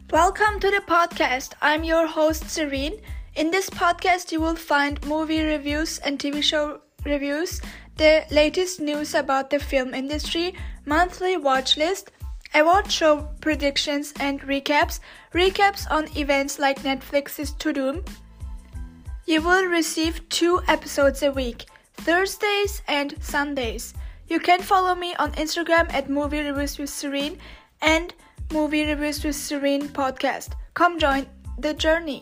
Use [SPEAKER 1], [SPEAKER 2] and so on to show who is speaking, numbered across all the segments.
[SPEAKER 1] Welcome to the podcast. I'm your host, Serene. In this podcast, you will find movie reviews and TV show reviews, the latest news about the film industry, monthly watch list, award show predictions and recaps on events like Netflix's Tudum. You will receive 2 episodes a week, Thursdays and Sundays. You can follow me on Instagram at Movie Reviews with Serene and Movie Reviews with Serene podcast. Come join the journey.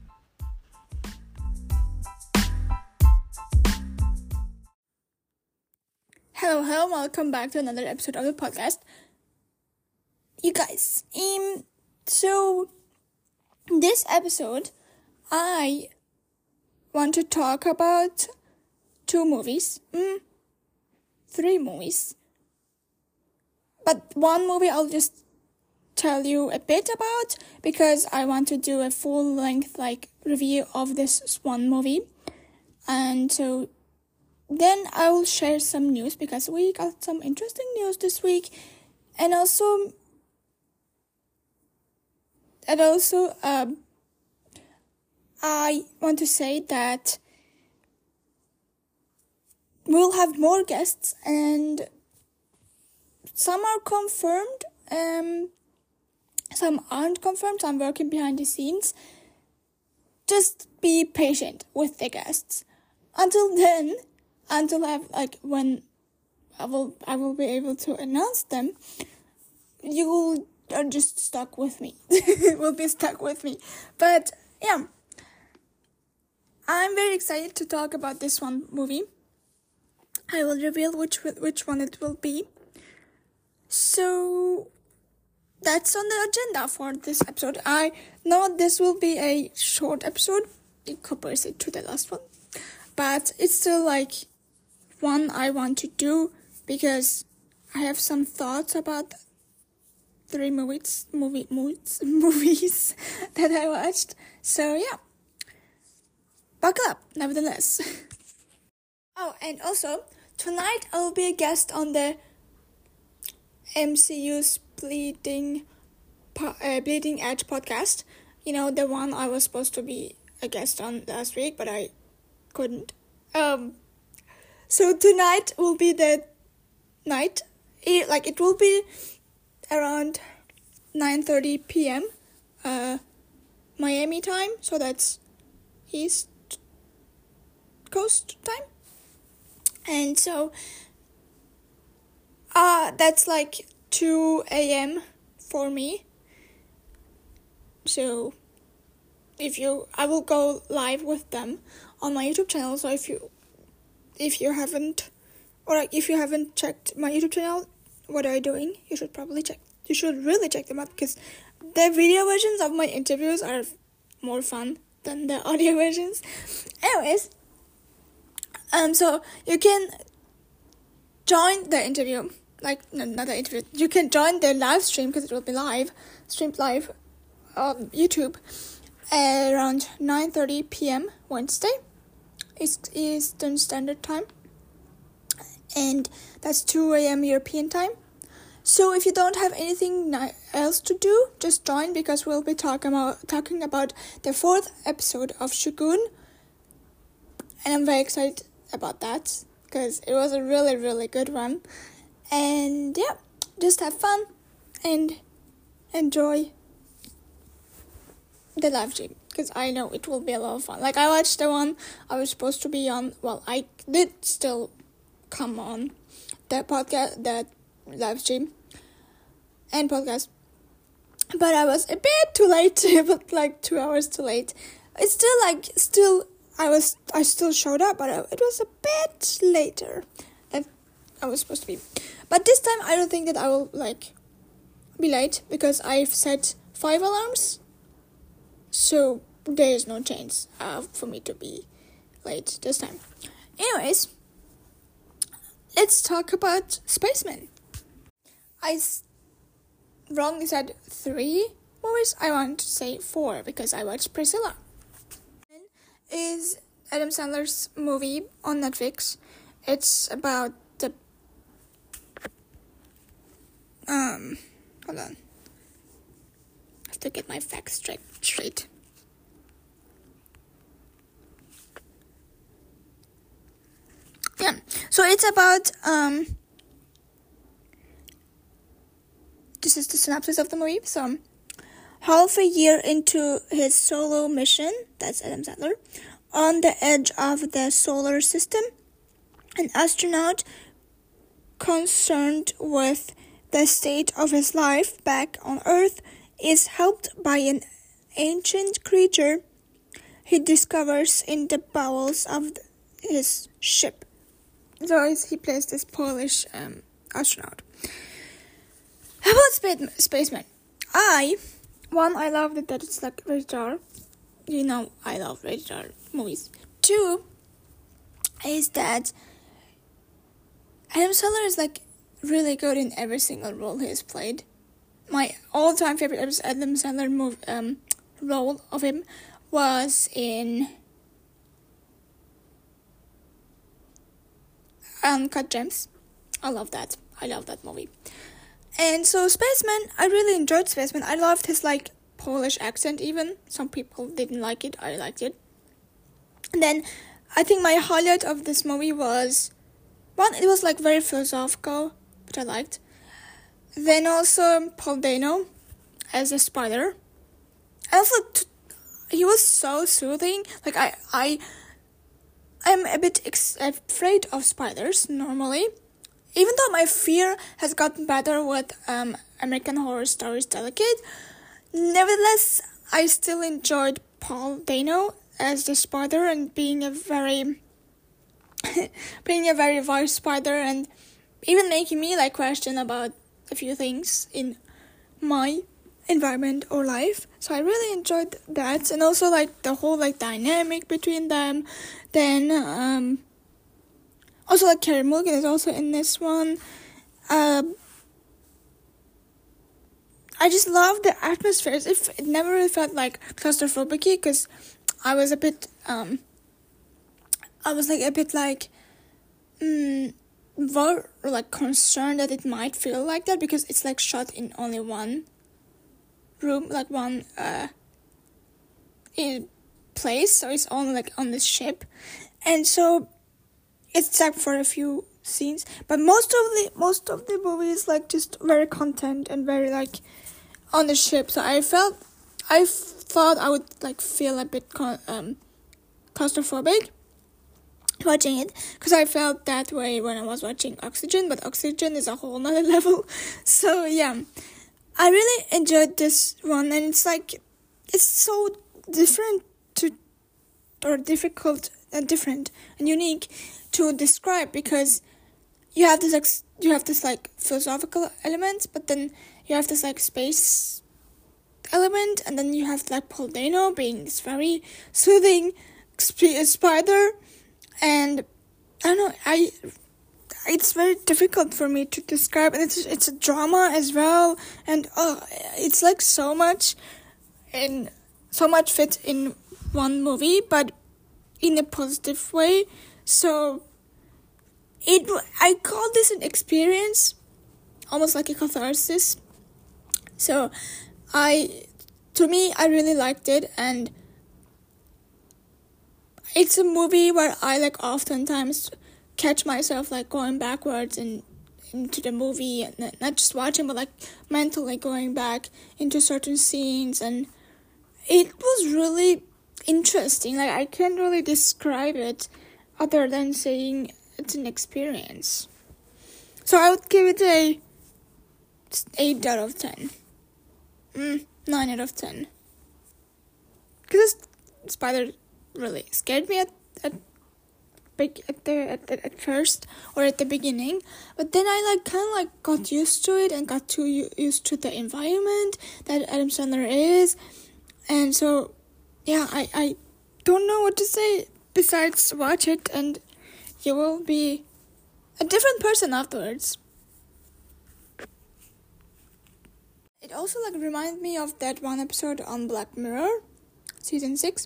[SPEAKER 1] Hello, welcome back to another episode of the podcast. You guys, so this episode, I want to talk about 2 movies, 3 movies, but one movie I'll just tell you a bit about because I want to do a full-length review of this one movie, and so then I will share some news because we got some interesting news this week, and also I want to say that we'll have more guests, and some are confirmed, some aren't confirmed, so I'm working behind the scenes. Just be patient with the guests. Until when I will be able to announce them, you are just stuck with me. Will be stuck with me. But yeah, I'm very excited to talk about this one movie. I will reveal which one it will be. So that's on the agenda for this episode. I know this will be a short episode in comparison to the last one, but it's still one I want to do because I have some thoughts about 3 movies that I watched. So yeah, buckle up nevertheless. Oh, and also tonight I will be a guest on the MCU's Bleeding Edge podcast. You know, the one I was supposed to be a guest on last week, but I couldn't. So tonight will be the night. It will be around 9:30 p.m. Miami time, so that's East Coast time. And so that's 2 a.m. for me. So I will go live with them on my YouTube channel. So if you haven't checked my YouTube channel, what are you doing? You should really check them out because the video versions of my interviews are more fun than the audio versions. Anyways, so you can join the interview. Not the interview. You can join the live stream because it will be streamed live on YouTube around 9:30 p.m. Wednesday, Eastern Standard Time, and that's 2 a.m. European time. So if you don't have anything else to do, just join because we'll be talking about the 4th episode of Shogun, and I'm very excited about that because it was a really, really good one. And yeah, just have fun and enjoy the live stream because I know it will be a lot of fun. I watched the one I was supposed to be on. Well, I did still come on the podcast, that live stream and podcast, but I was a bit too late, but 2 hours too late. It's still I still showed up, but it was a bit later than I was supposed to be. But this time I don't think that I will be late because I've set 5 alarms, so there is no chance for me to be late this time. Anyways, let's talk about Spaceman. I wrongly said 3 movies. I want to say 4 because I watched Priscilla. Is Adam Sandler's movie on Netflix. It's about the hold on. to get my facts straight. Yeah, so it's about, this is the synopsis of the movie. So, half a year into his solo mission, that's Adam Sandler, on the edge of the solar system, an astronaut concerned with the state of his life back on Earth is helped by an ancient creature he discovers in the bowels of his ship. So he plays this Polish astronaut. How about Spaceman? I love that it's like rated R. You know, I love rated R movies. 2 is that Adam Sandler is like really good in every single role he has played. My all-time favorite Adam Sandler role of him was in Uncut Gems. I love that movie. And so Spaceman, I really enjoyed Spaceman. I loved his like Polish accent even. Some people didn't like it. I liked it. And then I think my highlight of this movie was, one, it was like very philosophical, which I liked. Then also Paul Dano as a spider. And also he was so soothing. Like I'm a bit afraid of spiders normally. Even though my fear has gotten better with American Horror Stories Delicate, nevertheless, I still enjoyed Paul Dano as the spider and being a very wise spider, and even making me like question about a few things in my environment or life. So I really enjoyed that, and also like the whole like dynamic between them. Then also like Carey Mulligan is also in this one. I just love the atmosphere. It never really felt like claustrophobic, because I was a bit concerned that it might feel like that, because it's like shot in only one room, like one in place, so it's only like on this ship, and so it's like for a few scenes, but most of the movie is like just very content and very like on the ship. So I thought I would like feel a bit claustrophobic watching it, because I felt that way when I was watching Oxygen, but Oxygen is a whole nother level. So yeah, I really enjoyed this one, and it's like it's so different difficult and different and unique to describe, because you have this like philosophical element, but then you have this like space element, and then you have like Paul Dano being this very soothing spider, and I don't know, it's very difficult for me to describe, and it's a drama as well, and it's like so much fits in one movie, but in a positive way. So I call this an experience, almost like a catharsis. So I really liked it, and it's a movie where I like oftentimes catch myself like going backwards into the movie, and not just watching, but like mentally going back into certain scenes, and it was really interesting. Like I can't really describe it other than saying it's an experience. So I would give it a 8 out of 10. 9 out of 10. Because this spider really scared me at first, or at the beginning, but then I like kind of like got used to it and got too used to the environment that Adam Sandler is, and so yeah, I don't know what to say besides watch it and you will be a different person afterwards. It also like reminded me of that one episode on Black Mirror, season 6.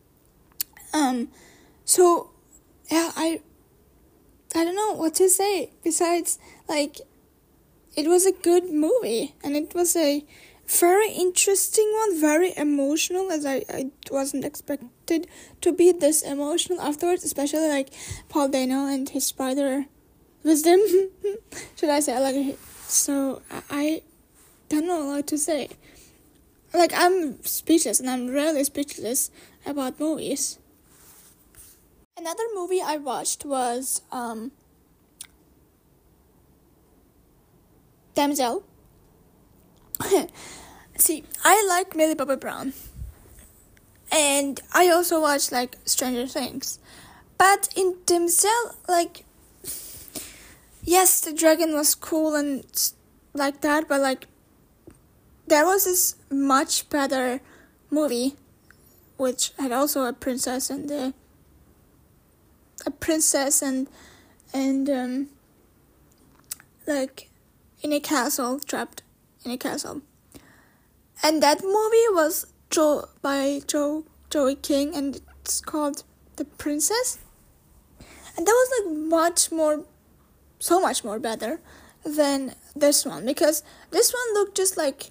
[SPEAKER 1] So yeah, I don't know what to say besides like it was a good movie, and it was a very interesting one, very emotional, as I wasn't expected to be this emotional afterwards, especially like Paul Dano and his spider wisdom. Should I say? Like, so I don't know what to say. Like, I'm speechless, and I'm really speechless about movies. Another movie I watched was Damsel. See, I like Millie Bobby Brown, and I also watch like Stranger Things. But in Damsel, like, yes, the dragon was cool and like that, but like, there was this much better movie, which had also a princess and like in a castle, trapped in a castle. And that movie was by Joey King, and it's called The Princess. And that was like so much more better than this one, because this one looked just like,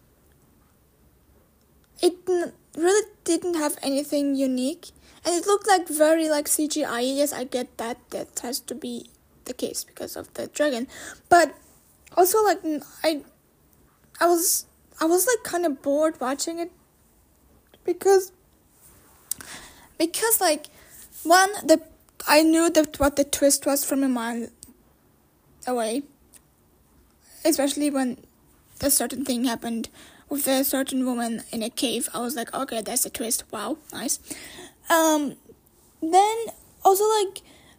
[SPEAKER 1] it really didn't have anything unique, and it looked like very like CGI. Yes, I get that has to be the case because of the dragon, but also like I was like kind of bored watching it, because like, one, I knew that what the twist was from a mile away, especially when a certain thing happened with a certain woman in a cave. I was like, okay, that's a twist. Wow, nice. Then also like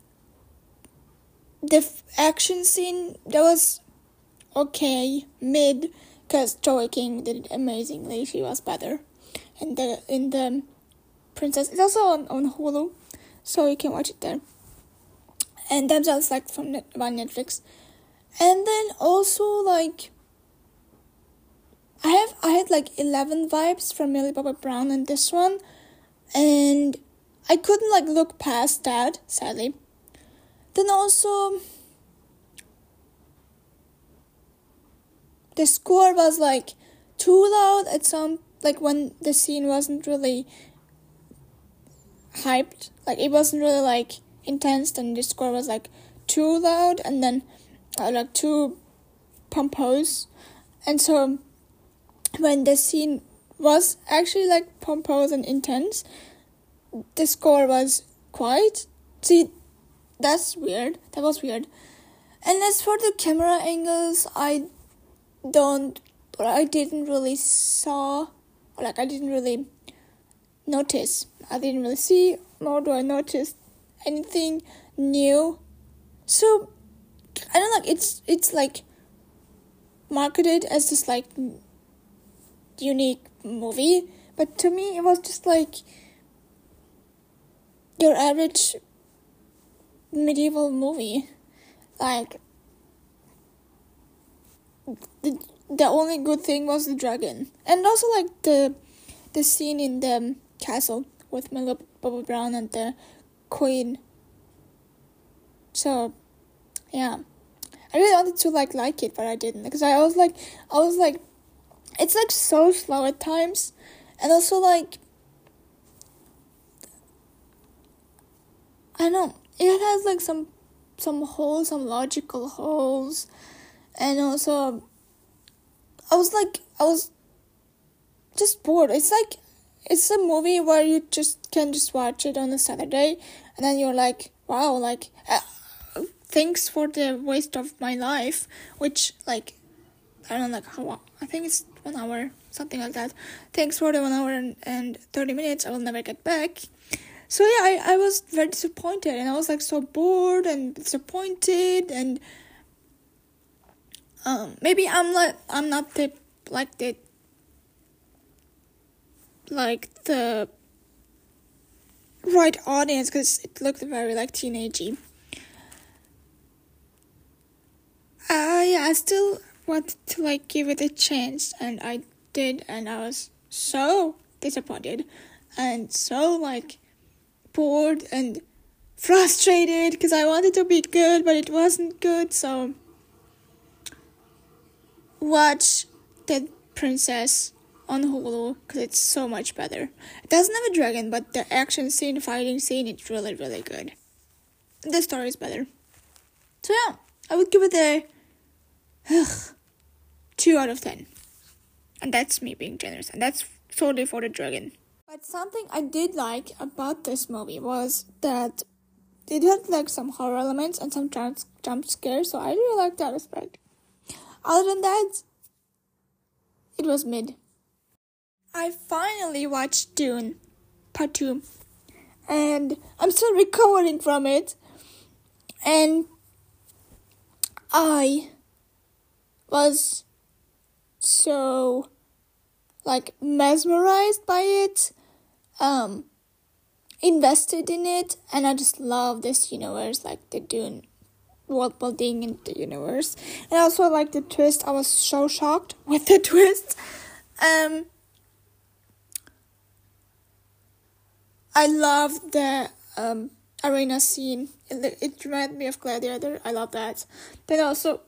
[SPEAKER 1] the action scene, that was okay, mid, because Joey King did it amazingly. She was better. And in the Princess, it's also on Hulu, so you can watch it there. And Damsel's like from Netflix. And then also like, I had like 11 vibes from Millie Bobby Brown in this one, and I couldn't like look past that, sadly. Then also, the score was like too loud at some, like when the scene wasn't really hyped, like it wasn't really like intense, then the score was like too loud, and then like too pompous. And so when the scene was actually like pompous and intense, the score was quiet. See, that's weird. That was weird. And as for the camera angles, I didn't really notice. I didn't really see, nor do I notice anything new. So I don't know, it's like marketed as this like unique movie, but to me it was just like your average medieval movie. Like, the only good thing was the dragon, and also like the scene in the castle with Millie Bobby Brown and the queen. So yeah, I really wanted to like it, but I didn't, because I was like it's like so slow at times, and also like, I don't know, it has like some holes, some logical holes, and also I was just bored. It's like, it's a movie where you can watch it on a Saturday, and then you're like, wow, like, thanks for the waste of my life, which, like, I don't know, like, how, I think it's 1 hour, something like that. Thanks for the 1 hour and 30 minutes I will never get back. So yeah, I was very disappointed, and I was like so bored and disappointed, and maybe I'm not the right audience, because it looked very like teenagey. I still wanted to like give it a chance, and I did, and I was so disappointed and so like bored and frustrated, because I wanted to be good, but it wasn't good. So watch the Princess on Hulu because it's so much better. It doesn't have a dragon, but the action scene, fighting scene, it's really, really good. The story is better. So yeah, I would give it a 2 out of 10. And that's me being generous. And that's solely for the dragon. But something I did like about this movie was that it had like some horror elements and some jump scares. So I really liked that aspect. Other than that, it was mid. I finally watched Dune Part 2. And I'm still recovering from it. And I was so like mesmerized by it, invested in it, and I just love this universe, like the Dune world building in the universe. And also like the twist. I was so shocked with the twist. I love the arena scene. It reminded me of Gladiator. I love that. Then also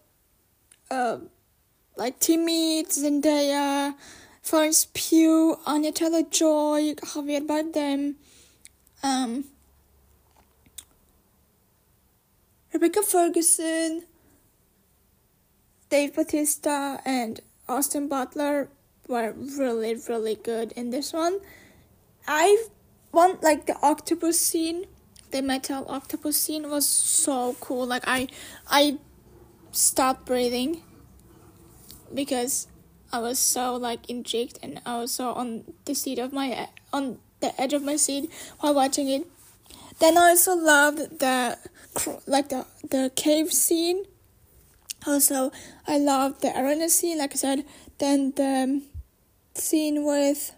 [SPEAKER 1] like Timmy, Zendaya, Florence Pugh, Anya Taylor-Joy, Javier Bardem, Rebecca Ferguson, Dave Bautista, and Austin Butler were really, really good in this one. I want like the octopus scene, the metal octopus scene was so cool. Like I stopped breathing because I was so like intrigued, and I was so on the edge of my seat while watching it. Then I also loved the cave scene. Also, I loved the arena scene, like I said. Then the scene with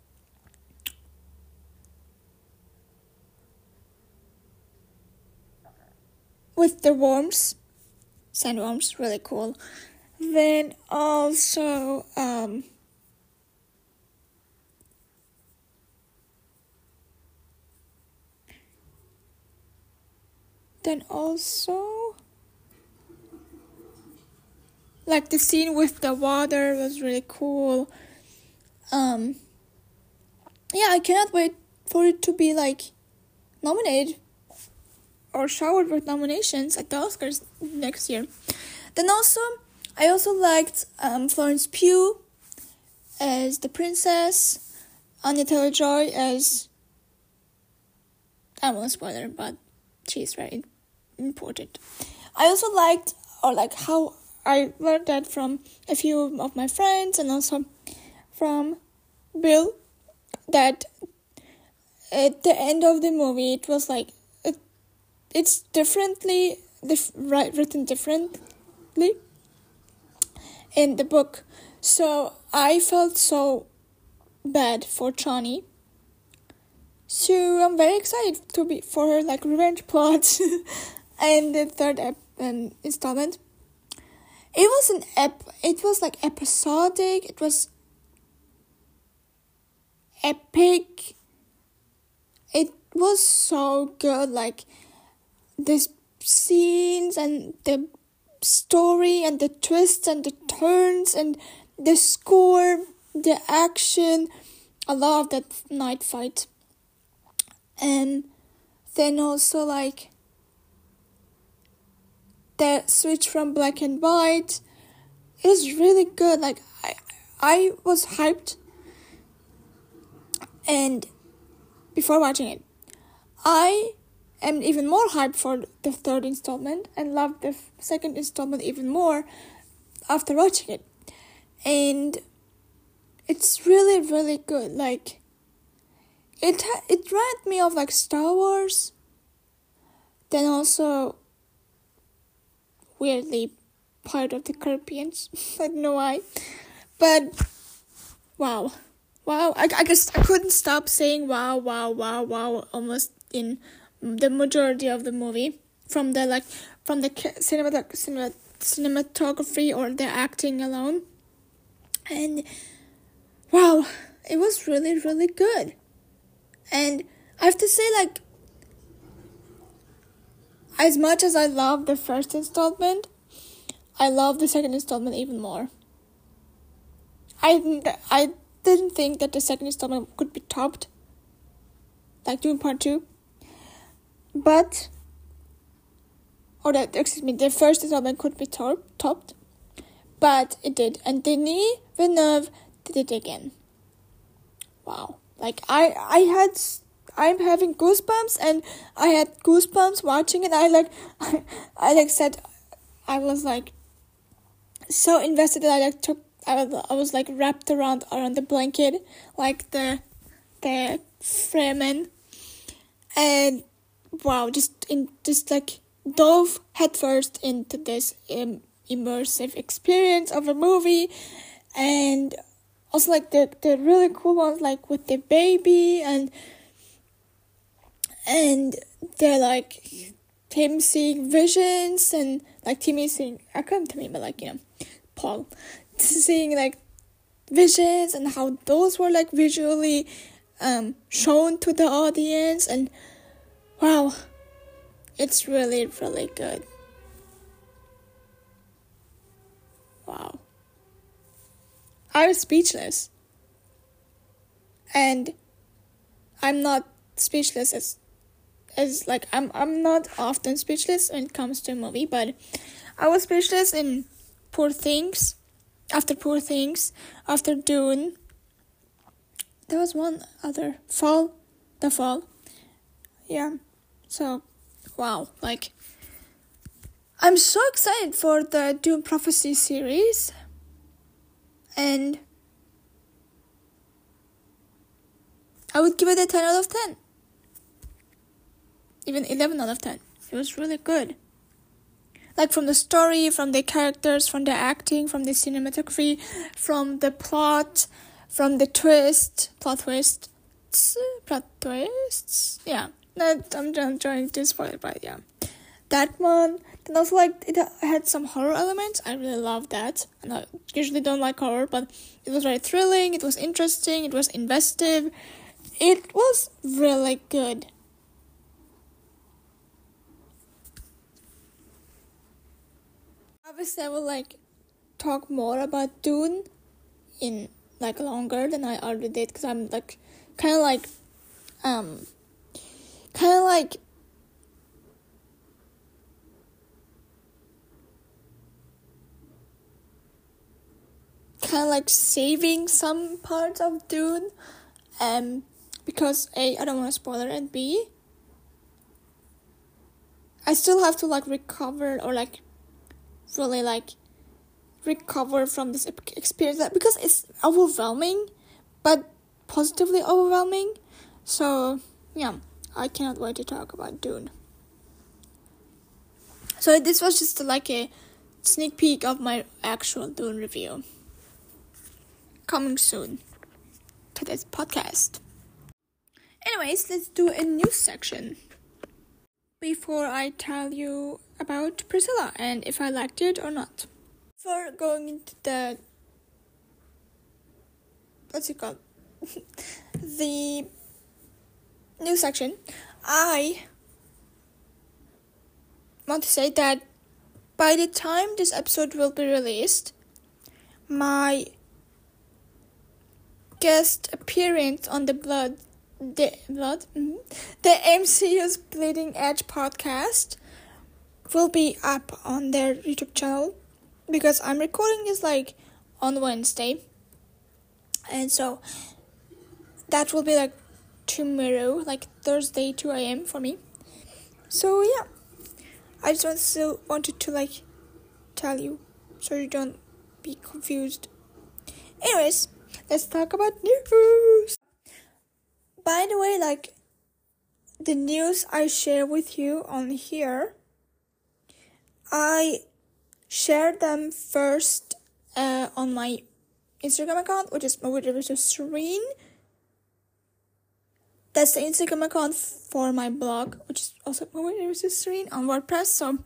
[SPEAKER 1] the worms, sandworms, really cool. Then also like the scene with the water was really cool. Yeah, I cannot wait for it to be like nominated or showered with nominations at the Oscars next year. Then also, I also liked Florence Pugh as the princess, Anya Taylor-Joy as, I won't spoil her, but she's very important. I also liked, or like how I learned that from a few of my friends and also from Bill, that at the end of the movie it was like it's written differently in the book. So I felt so bad for Chani. So I'm very excited for her like revenge plot. And the third installment. It was like episodic. It was epic. It was so good. Like the scenes and the story and the twists and the turns and the score, the action. I love that night fight. And then also like the switch from black and white. It was really good. Like I was hyped, and before watching it, I am even more hyped for the third installment and loved the second installment even more after watching it. And it's really, really good. Like it reminded me of like Star Wars. Then also weirdly part of the Caribbeans. I don't know why. But wow. I guess I couldn't stop saying wow almost in the majority of the movie, from the cinematography or the acting alone. And wow, it was really, really good. And I have to say, like, as much as I love the first installment, I love the second installment even more. I didn't think that the second installment could be topped, like Dune Part 2. But, the first installment could be topped, but it did. And Denis Villeneuve did it again. Wow. Like, I'm having goosebumps, and I had goosebumps watching it. I said, I was like so invested that I was like wrapped around the blanket, like the Fremen, and wow, just like dove headfirst into this immersive experience of a movie. And also like the really cool ones, like with the baby, and they're like him seeing visions, and like Timmy seeing, I couldn't Timmy, but like, Paul seeing like visions, and how those were like visually shown to the audience. And wow, it's really, really good. Wow. I was speechless. And I'm not speechless as like I'm not often speechless when it comes to a movie, but I was speechless in Poor Things, after Dune. There was one other, The Fall. Yeah. So, wow, like, I'm so excited for the Dune Prophecy series, and I would give it a 10 out of 10. Even 11 out of 10. It was really good. Like, from the story, from the characters, from the acting, from the cinematography, from the plot, from the plot twists. Yeah. No, I'm trying to spoil it, but yeah. That one. And also, like, it had some horror elements. I really love that. And I usually don't like horror, but it was very thrilling. It was interesting. It was investive. It was really good. Obviously, I will, like, talk more about Dune in, like, longer than I already did, because I'm, like, kind of like saving some parts of Dune, because A, I don't want to spoil it, and B, I still have to, like, recover, or, like, really, like, recover from this experience, because it's overwhelming, but positively overwhelming. So yeah, I cannot wait to talk about Dune. So this was just like a sneak peek of my actual Dune review, coming soon to this podcast. Anyways, let's do a news section before I tell you about Priscilla and if I liked it or not. Before going into the the news section, I want to say that by the time this episode will be released, my guest appearance on the MCU's Bleeding Edge podcast will be up on their YouTube channel, because I'm recording this like on Wednesday, and so that will be like tomorrow, like Thursday 2 a.m. for me. So yeah, I just wanted to like tell you so you don't be confused. Anyways, let's talk about news. By the way, like, the news I share with you on here, I share them first on my Instagram account, which is Movie Reviews with Serene. That's the Instagram account for my blog, which is also Movie Reviews with Serene on WordPress. So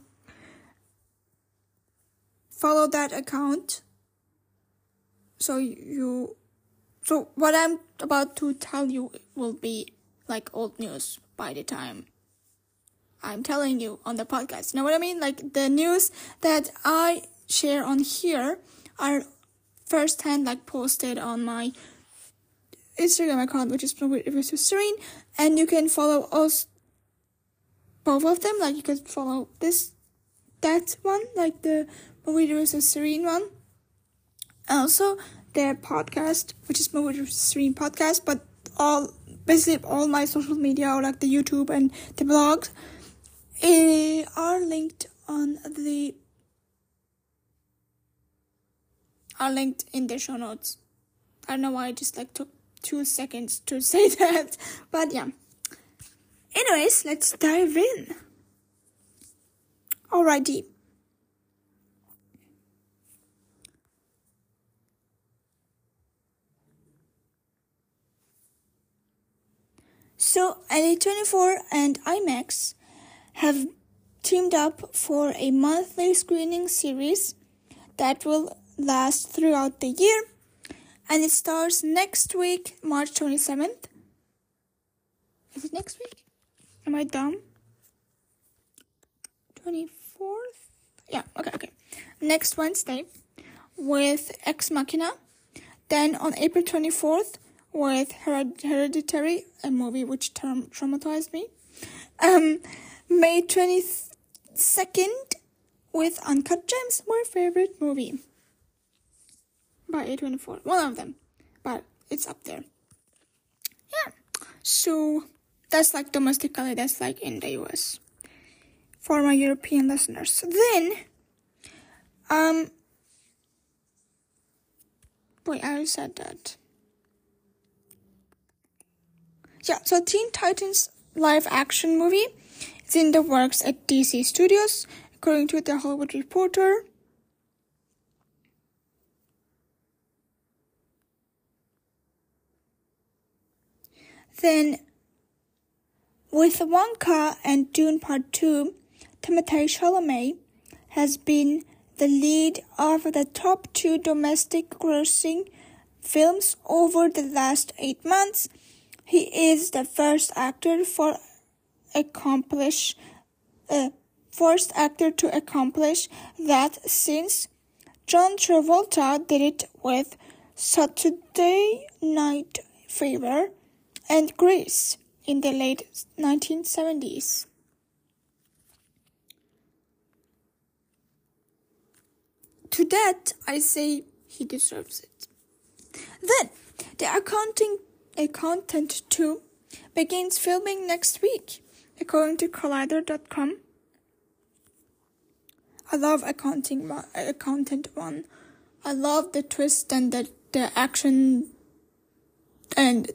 [SPEAKER 1] follow that account. So what I'm about to tell you will be like old news by the time I'm telling you on the podcast. You know what I mean? Like, the news that I share on here are firsthand like posted on my Instagram account, which is Movie Reviews with Serene, and you can follow us, both of them. Like you can follow that one, like the Movie Reviews with Serene one. Also, their podcast, which is Movie Reviews with Serene podcast, but basically all my social media, or like the YouTube and the blogs, are linked in the show notes. I don't know why I just like took 2 seconds to say that, but yeah. Anyways, let's dive in. Alrighty. So, LA24 and IMAX have teamed up for a monthly screening series that will last throughout the year, and it starts next week, March 27th. Is it next week? Am I dumb? 24th? Yeah, okay. Next Wednesday with Ex Machina. Then on April 24th with Hereditary, a movie which traumatized me. May 22nd with Uncut Gems, my favorite movie by A24. One of them, but it's up there. Yeah, so that's like domestically, that's like in the US. For my European listeners. Then, wait, I already said that. Yeah, so Teen Titans live action movie is in the works at DC Studios, according to The Hollywood Reporter. Then, with Wonka and Dune Part 2, Timothée Chalamet has been the lead of the top 2 domestic grossing films over the last 8 months. He is the first actor to accomplish that since John Travolta did it with Saturday Night Fever and Grease in the late 1970s. To that, I say he deserves it. Then, the Accountant 2 begins filming next week, according to Collider.com. I love Accountant 1. I love the twist and the action and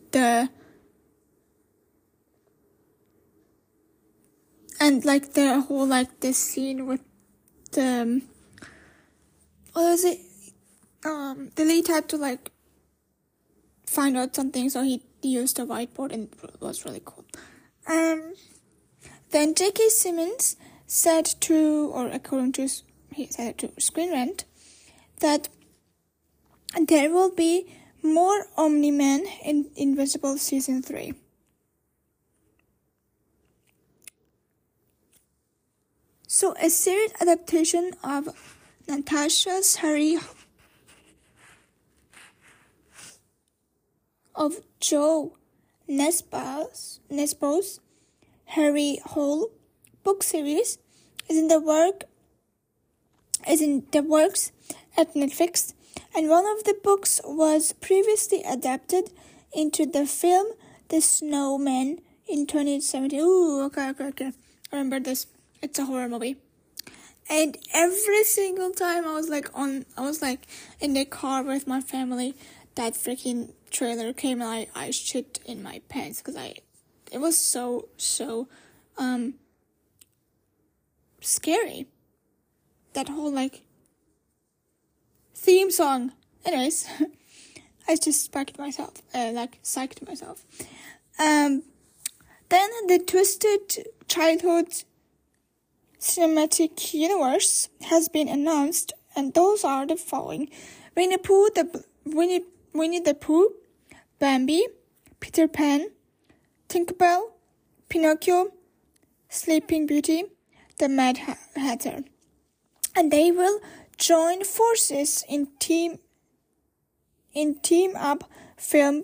[SPEAKER 1] like the whole like this scene with the what was it? The lead had to like find out something, so he used a whiteboard, and it was really cool. Then J.K. Simmons said according to Screen Rant, that there will be more Omni-Man in Invisible Season 3. So, a series adaptation of Natasha's of Joe Nesbo's Harry Hole book series is in the works at Netflix, and one of the books was previously adapted into the film The Snowman in 2017. Ooh, okay. I remember this. It's a horror movie. And every single time I was like in the car with my family, that freaking trailer came, and I shit in my pants because it was so scary. That whole like theme song. Anyways, I just psyched myself. Then the Twisted Childhood Cinematic Universe has been announced, and those are the following: Winnie the Pooh, Bambi, Peter Pan, Tinkerbell, Pinocchio, Sleeping Beauty, the Mad Hatter. And they will join forces in Team in team-up film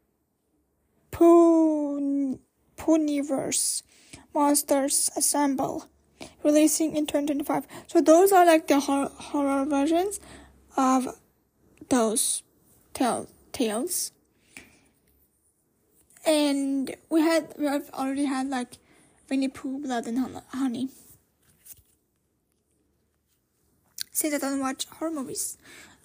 [SPEAKER 1] Ponyverse Monsters Assemble, releasing in 2025. So those are like the horror versions of those tales. And we have already had like Winnie Pooh, Blood and Honey. Since I don't watch horror movies,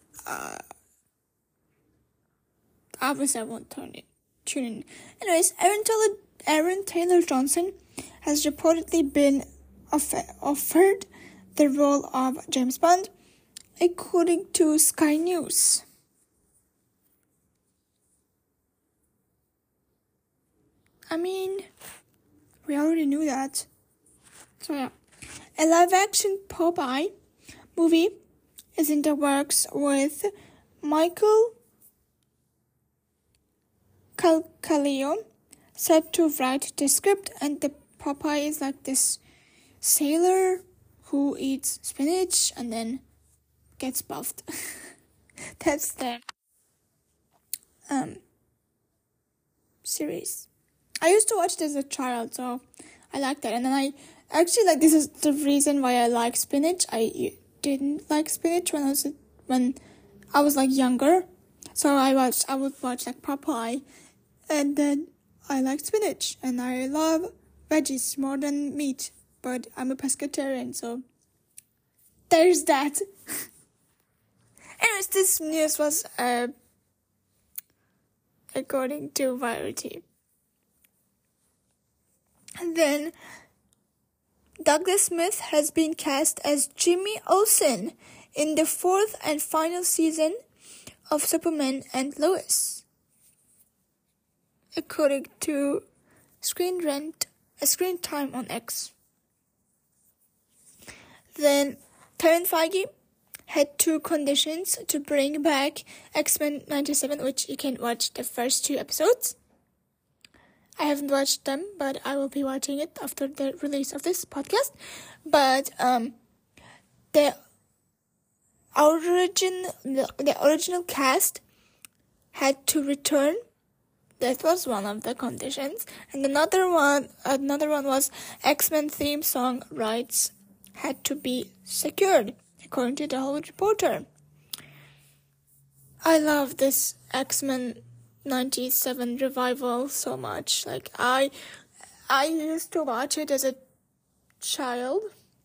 [SPEAKER 1] obviously I won't tune in. Anyways, Aaron Taylor Johnson has reportedly been offered the role of James Bond, according to Sky News. I mean, we already knew that. So yeah. A live-action Popeye movie is in the works with Michael Calcaleo set to write the script, and the Popeye is like this sailor who eats spinach and then gets buffed. That's the series. I used to watch this as a child, so I like that. And then I actually this is the reason why I like spinach. I didn't like spinach when I was like younger, so I would watch like Popeye, and then I liked spinach, and I love veggies more than meat. But I'm a pescatarian, so there's that. Anyways, this news was according to Variety. And then Douglas Smith has been cast as Jimmy Olsen in the 4th and final season of Superman and Lois, according to Screen Time on X. Then Kevin Feige had 2 conditions to bring back X-Men 97, which you can watch the first 2 episodes. I haven't watched them, but I will be watching it after the release of this podcast. But the original cast had to return. That was one of the conditions. And another one was X-Men theme song rights had to be secured, according to The Hollywood Reporter. I love this X-Men 97 revival so much. Like I used to watch it as a child,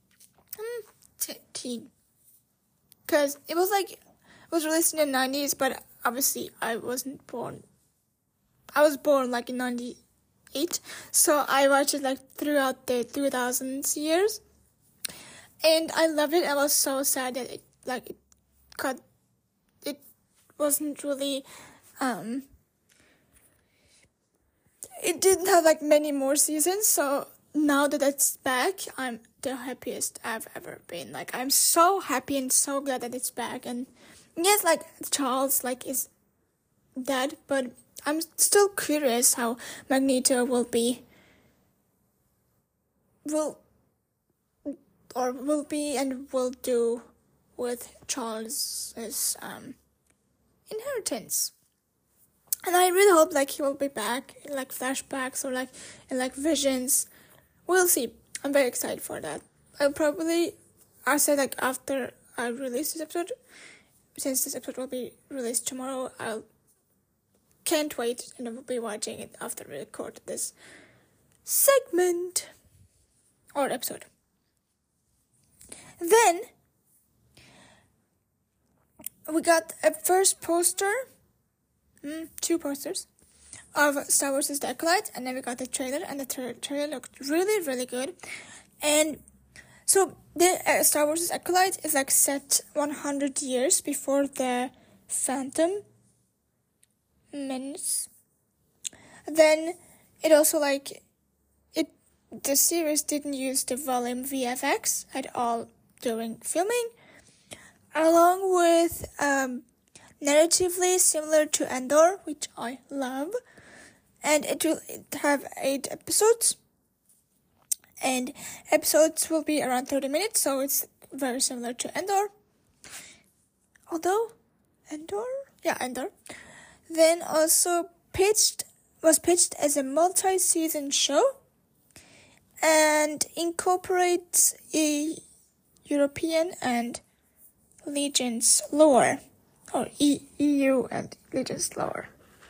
[SPEAKER 1] teen, because it was released in the 90s, but obviously I wasn't born. I was born like in 98, so I watched it like throughout the 2000s years, and I loved it. I was so sad that it wasn't really it didn't have like many more seasons, so now that it's back, I'm the happiest I've ever been. Like, I'm so happy and so glad that it's back. And yes, like, Charles is dead, but I'm still curious how Magneto will be and will do with Charles's inheritance. And I really hope he will be back in flashbacks or in visions. We'll see. I'm very excited for that. I'll say after I release this episode, since this episode will be released tomorrow, can't wait, and I will be watching it after we record this segment or episode. Then we got a first poster. 2 posters of Star Wars: The Acolyte, and then we got the trailer, and the trailer looked really, really good. And so the Star Wars: The Acolyte is set 100 years before the Phantom Menace. Then it also the series didn't use the volume VFX at all during filming, along with narratively similar to Andor, which I love, and it will have 8 episodes, and episodes will be around 30 minutes, so it's very similar to Andor. Although Andor Yeah, Ender. Then also was pitched as a multi-season show and incorporates a European and Legends lore, or EU and Legends lore.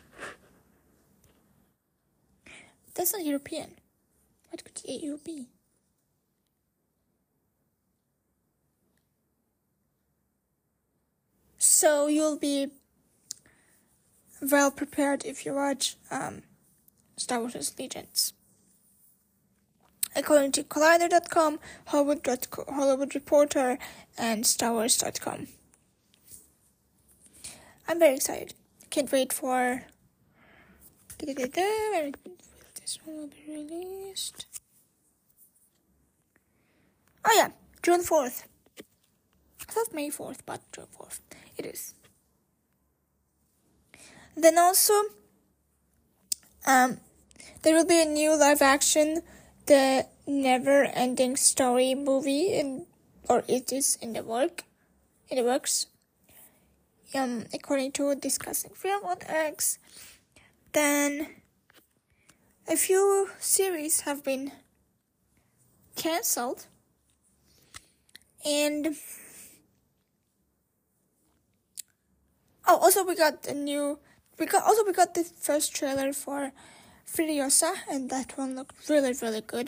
[SPEAKER 1] That's not European. What could EU be? So you'll be well prepared if you watch Star Wars Legends. According to Collider.com, Hollywood Reporter, and StarWars.com. I'm very excited. Can't wait for this one will be released. Oh yeah, June 4th. I thought May 4th, but June 4th. It is. Then also, there will be a new live action, The Never Ending Story movie, or it is in the works. According to Discussing Film on X. Then a few series have been cancelled, and we got the first trailer for Furiosa, and that one looked really, really good.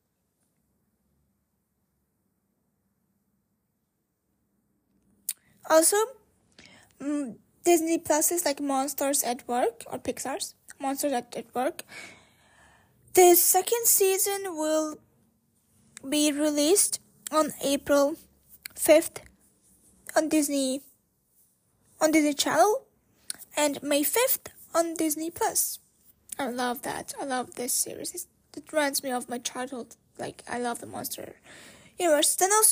[SPEAKER 1] Also, Disney Plus is like Monsters at Work, or Pixar's Monsters at Work. The second season will be released on April 5th on Disney Channel, and May 5th on Disney Plus. I love that. I love this series. It reminds me of my childhood. Like, I love the Monster universe. Then also,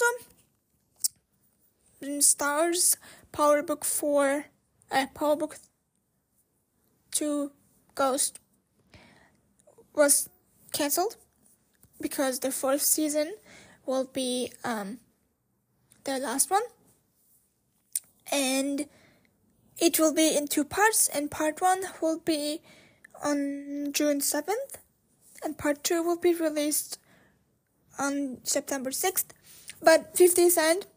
[SPEAKER 1] Starz Powerbook 2 Ghost was cancelled because the fourth season will be the last one, and it will be in 2 parts, and part 1 will be on June 7th, and part 2 will be released on September 6th. But 50 Cent,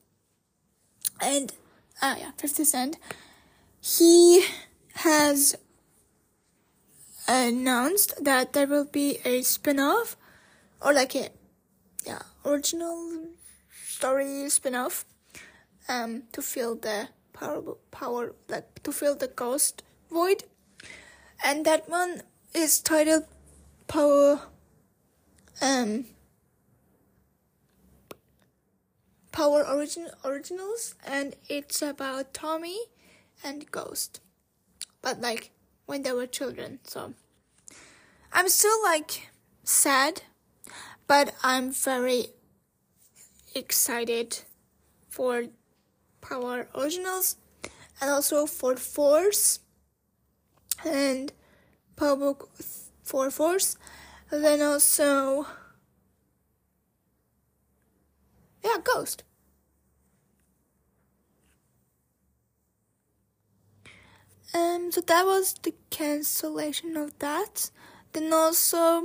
[SPEAKER 1] he has announced that there will be a spin-off, or like a original story spin-off, to fill the power, like to fill the ghost void, and that one is titled Power Originals, and it's about Tommy and Ghost, but like when they were children. So I'm still like sad, but I'm very excited for Power Originals, and also for Force and Power Book for Force, and then also Ghost. So that was the cancellation of that. Then also,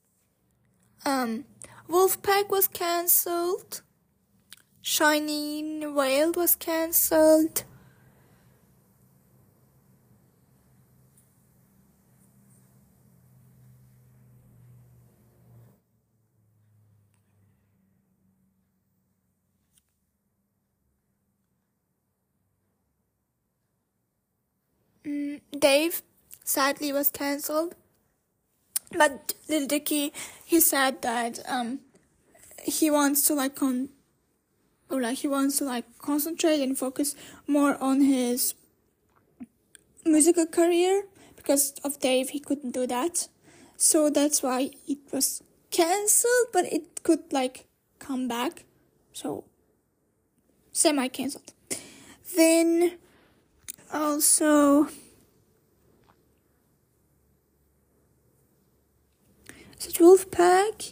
[SPEAKER 1] Wolfpack was cancelled. Shining Whale was cancelled. Dave, sadly, was cancelled. But Lil Dicky, he said that he wants to concentrate and focus more on his musical career. Because of Dave, he couldn't do that. So that's why it was cancelled, but it could come back. So semi-cancelled. Then also, is it Wolfpack?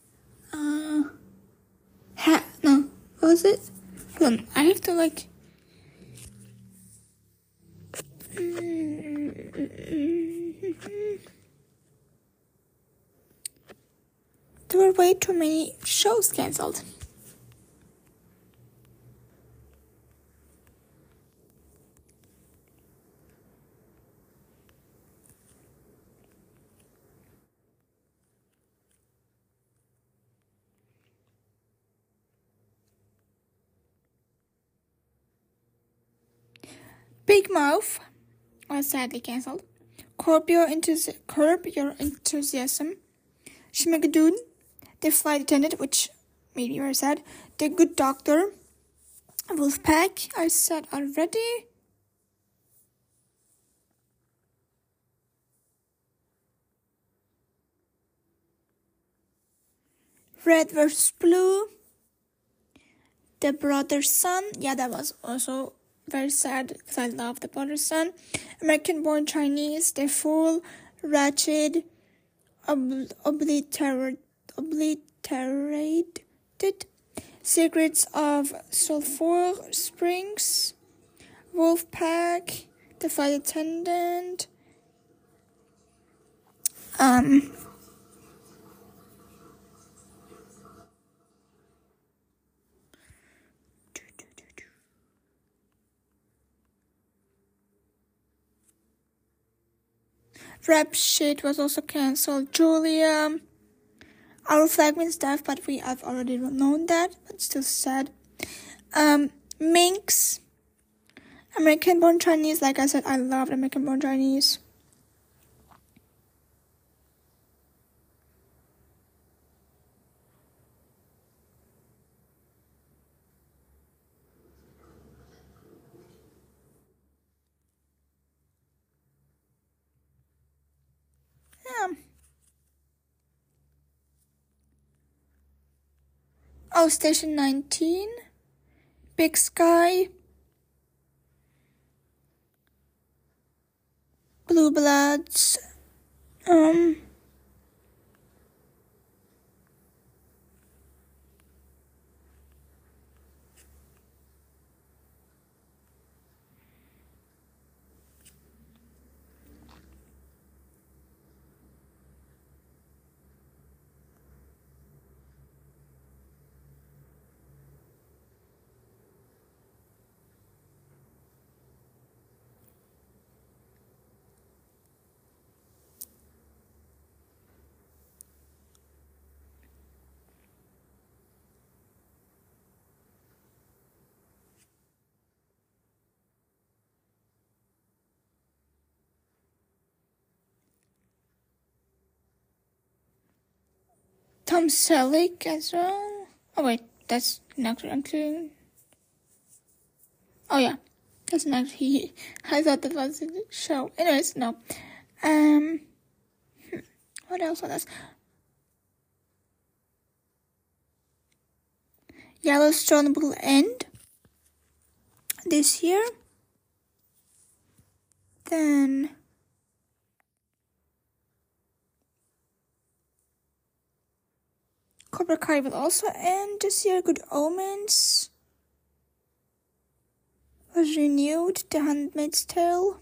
[SPEAKER 1] No, what was it? Hold on, I have to way too many shows cancelled. Big Mouth was sadly cancelled. Curb Your Enthusiasm. Schmigadoon, The Flight Attendant, which made me very sad. The Good Doctor. Wolfpack, I said already. Red vs. Blue. The Brother's Son. Yeah, that was also very sad because I love The Brother's Son. American Born Chinese. The Fool. Ratchet. Obliterated. Secrets of Sulphur Springs. Wolfpack. The Flight Attendant. Rap Shit was also cancelled. Julia. Our Flagman's deaf, but we have already known that, but still sad. Minx. American Born Chinese. Like I said, I loved American Born Chinese. Oh, Station 19. Big Sky. Blue Bloods. Tom Selleck as well. Oh wait, that's not including. Oh yeah, that's not he. I thought that was the show. Anyways, no. What else was this? Yellowstone will end this year. Then Cobra Kai will also end this year. Good Omens was renewed. The Handmaid's Tale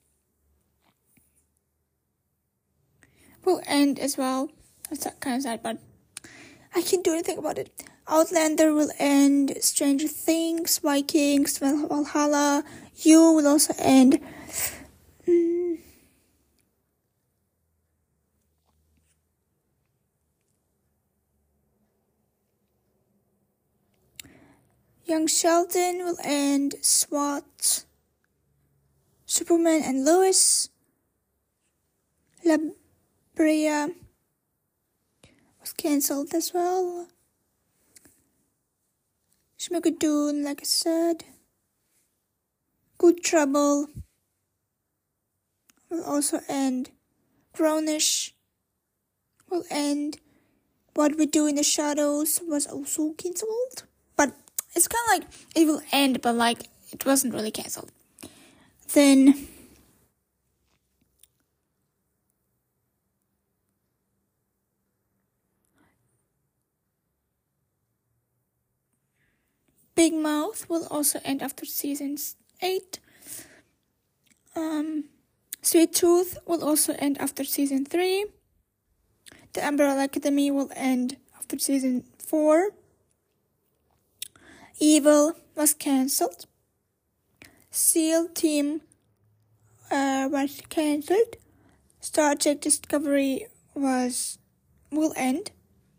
[SPEAKER 1] will end as well. That's kind of sad, but I can't do anything about it. Outlander will end. Stranger Things, Vikings, Valhalla, You will also end. Young Sheldon will end. SWAT, Superman and Lois, La Brea was cancelled as well. Schmigadoon, like I said. Good Trouble will also end. Grownish will end. What We Do in the Shadows was also cancelled. But it's kind of like it will end, but like it wasn't really cancelled. Then Big Mouth will also end after season 8. Sweet Tooth will also end after season 3. The Umbrella Academy will end after season 4. Evil was cancelled. SEAL Team was cancelled. Star Trek Discovery will end.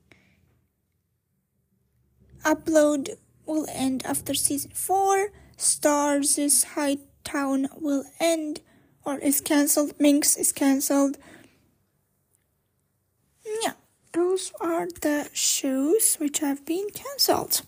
[SPEAKER 1] Upload will end after season 4. Stars' Hightown will end or is cancelled. Minx is cancelled. Yeah, those are the shows which have been cancelled.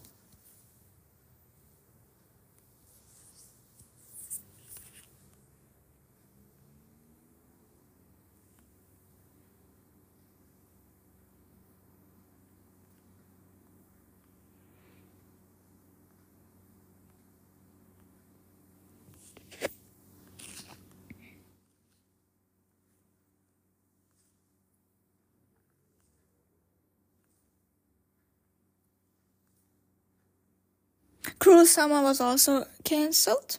[SPEAKER 1] Cruel Summer was also cancelled.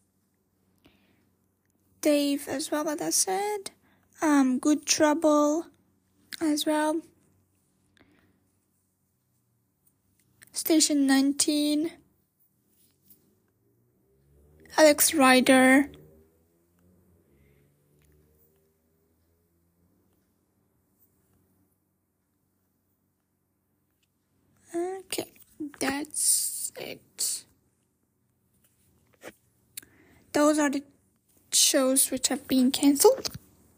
[SPEAKER 1] Dave as well, as I said. Good Trouble as well. Station 19. Alex Rider. Okay, that's it. Those are the shows which have been cancelled.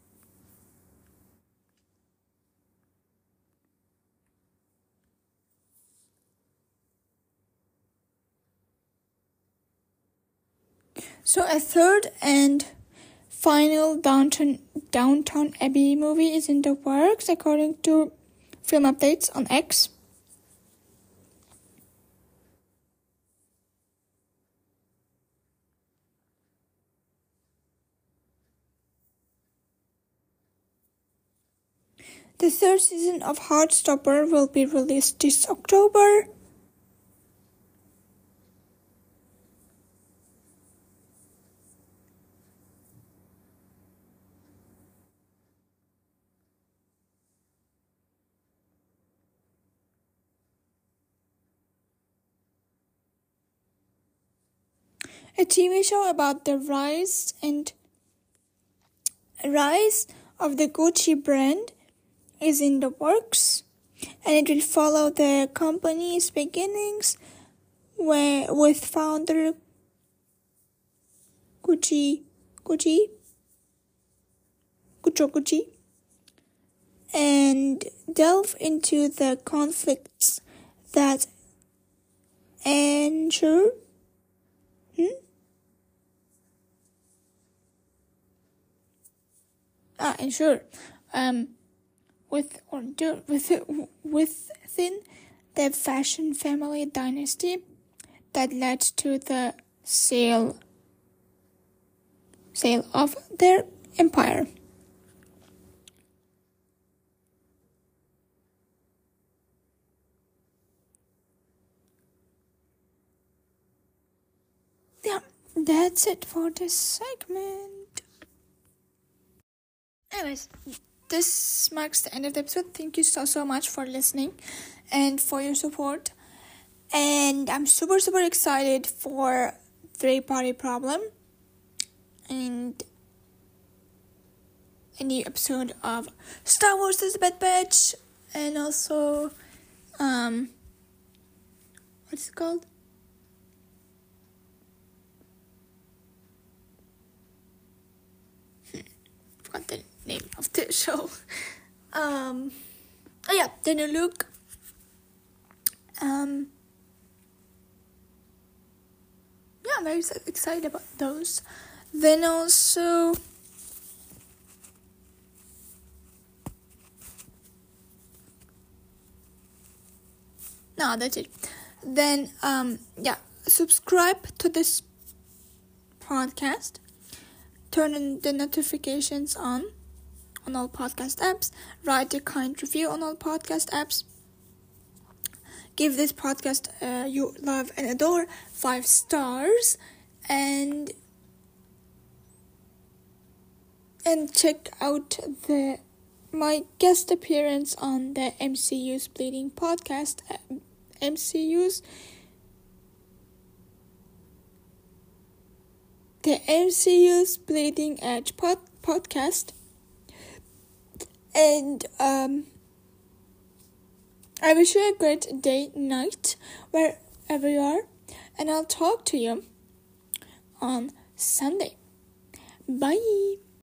[SPEAKER 1] So a third and final Downton Abbey movie is in the works, according to Film Updates on X. The third season of Heartstopper will be released this October. A TV show about the rise of the Gucci brand is in the works, and it will follow the company's beginnings with founder Gucci, and delve into the conflicts that ensure within the fashion family dynasty that led to the sale of their empire. Yeah, that's it for this segment. Anyways, this marks the end of the episode. Thank you so much for listening and for your support. And I'm super excited for 3-Party Problem and a new episode of Star Wars is a Bad Batch, and also what's it called? Forgot the name of the show. The new Luke. I'm very excited about those. Then also no, that's it. Then subscribe to this podcast. Turn on the notifications on all podcast apps. Write a kind review on all podcast apps. Give this podcast you love and adore 5 stars, and check out the my guest appearance on the MCU's Bleeding podcast, MCU's Bleeding Edge podcast, and I wish you a great day, night, wherever you are, and I'll talk to you on Sunday. Bye.